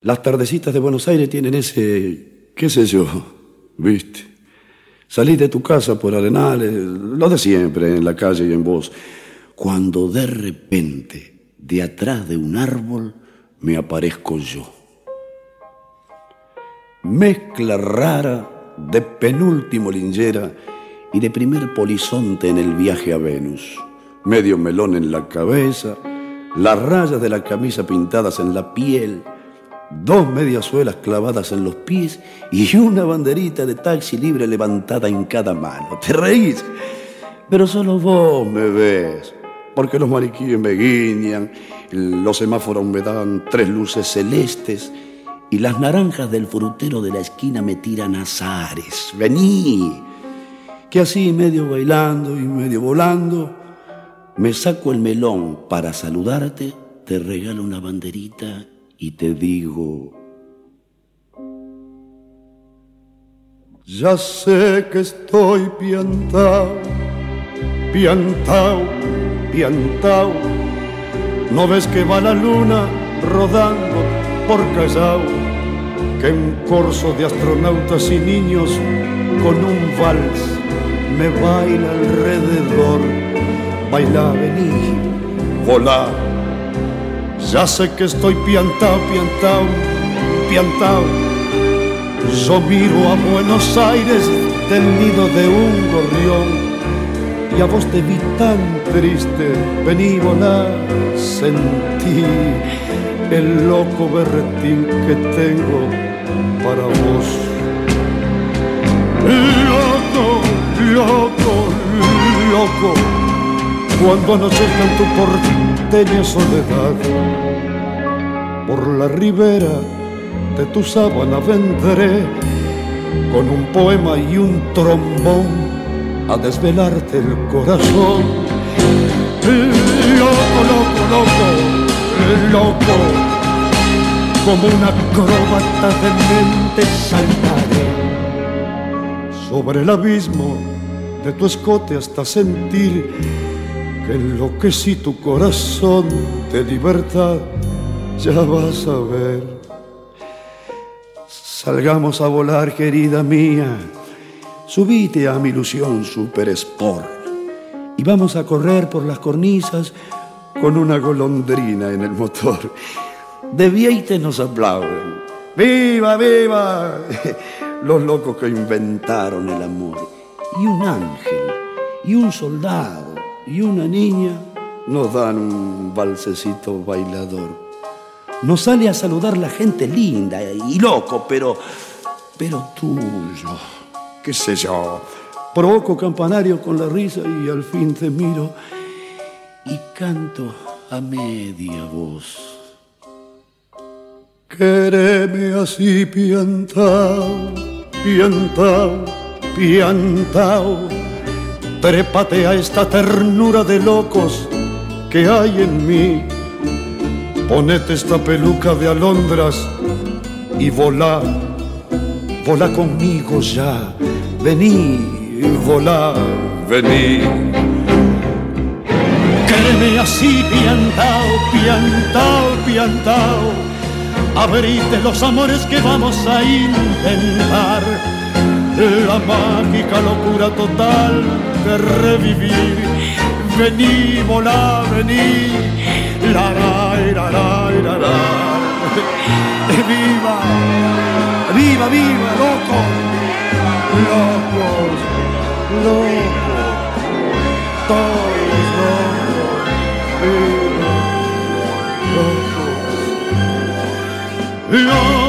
Las tardecitas de Buenos Aires tienen ese, qué sé yo, ¿viste? Salís de tu casa por Arenales, lo de siempre, en la calle y en vos, cuando de repente, de atrás de un árbol, me aparezco yo. Mezcla rara de penúltimo linchera y de primer polizonte en el viaje a Venus. Medio melón en la cabeza, las rayas de la camisa pintadas en la piel, 2 mediasuelas clavadas en los pies y una banderita de taxi libre levantada en cada mano. ¿Te reís? Pero solo vos me ves, porque los maniquíes me guiñan, los semáforos me dan 3 luces celestes y las naranjas del frutero de la esquina me tiran azares. Vení, que así medio bailando y medio volando, me saco el melón para saludarte, te regalo una banderita y te digo: ya sé que estoy piantao, piantao, piantao. ¿No ves que va la luna rodando por Callao? Que un corso de astronautas y niños con un vals me baila alrededor. Baila, vení, volá. Ya sé que estoy piantao, piantao, piantao. Yo miro a Buenos Aires del nido de un gorrión y a vos te vi tan triste. Vení, volá, sentí el loco berretín que tengo para vos. Loco, loco, loco, cuando anochezca en tu porteña soledad, por la ribera de tu sábana vendré con un poema y un trombón a desvelarte el corazón. Loco, loco, loco, loco, como una acróbata demente saltaré sobre el abismo de tu escote hasta sentir que enloquecí tu corazón de libertad. Ya vas a ver. Salgamos a volar, querida mía. Subite a mi ilusión Super Sport y vamos a correr por las cornisas con una golondrina en el motor. De Vieite nos aplauden. ¡Viva, viva! Los locos que inventaron el amor. Y un ángel, y un soldado, y una niña nos dan un valsecito bailador. Nos sale a saludar la gente linda y loco, pero tuyo. ¿Qué sé yo? Provoco campanario con la risa y al fin te miro y canto a media voz. Quéreme así piantao, piantao, piantao. Trépate a esta ternura de locos que hay en mí. Ponete esta peluca de alondras y volá, volá conmigo ya. Vení, volá, vení. Quéreme así piantao, piantao, piantao. Abrite los amores que vamos a intentar. La mágica locura total de revivir. Vení, volá, vení. La, la, la, la, la, la. Viva, viva, viva, loco. Locos, locos, todos locos, viva, locos, locos.